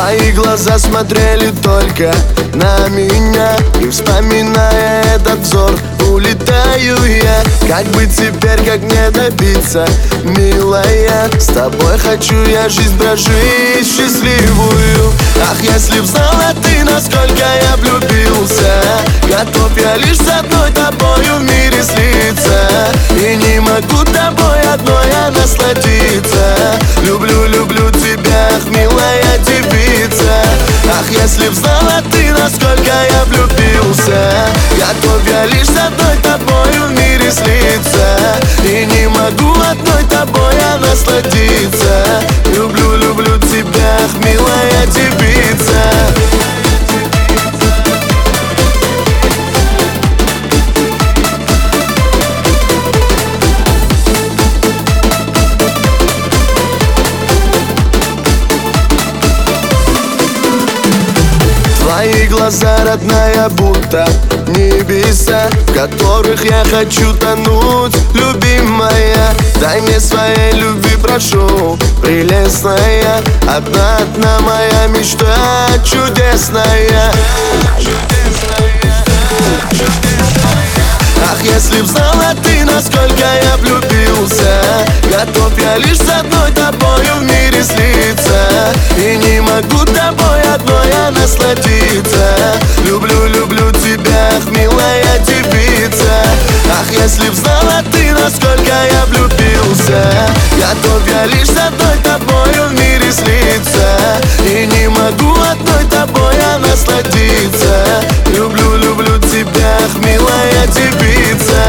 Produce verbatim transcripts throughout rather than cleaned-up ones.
Твои глаза смотрели только на меня, и вспоминая этот взор, улетаю я. Как быть теперь, как мне добиться, милая? С тобой хочу я жизнь прожить счастливую. Ах, если б знала ты, насколько я влюбился, готов я лишь с одной тобою в мире слиться. И не могу тобой одной я насладиться. Люблю, люблю тебя, ах, милая девица. Ах, если б знала ты, насколько я влюбился, готов я лишь с одной тобою в мире слиться. И не могу одной тобой я насладиться. Люблю, люблю тебя, ах, милая девица. Твои глаза, родная, будто небеса, в которых я хочу тонуть, любимая. Дай мне своей любви, прошу, прелестная. Одна, одна моя мечта чудесная. Ах, если б знала ты, насколько я влюбился, готов я лишь с одной тобою в мире слиться. И не могу тобой одной я насладиться. Люблю, люблю тебя, ах, милая девица. Ах, если б знала ты, насколько я влюбился, готов я лишь с одной тобою в мире слиться. И не могу одной тобой я насладиться. Люблю, люблю тебя, ах, милая девица.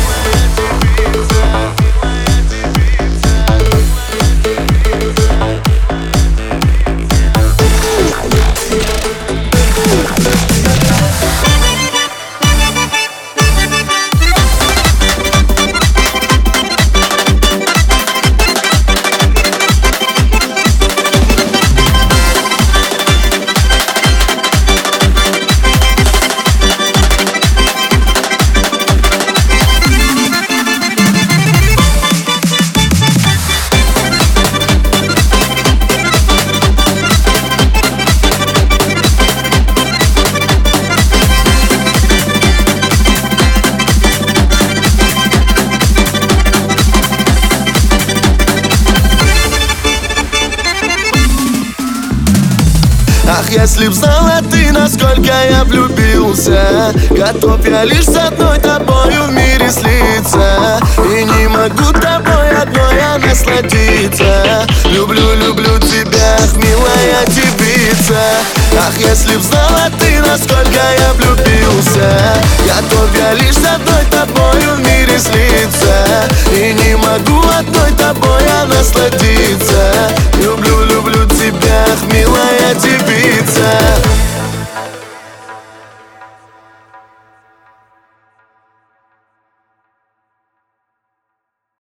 Ах, если б знала ты, насколько я влюбился, готов я лишь с одной тобою в мире слиться. И не могу тобой одной я насладиться. Люблю, люблю тебя, ах, милая девица. Ах, если б знала ты, насколько я влюбился, готов я лишь с одной тобою в мире слиться. И не могу одной тобой я насладиться. Люблю, люблю тебя, ах, милая девица.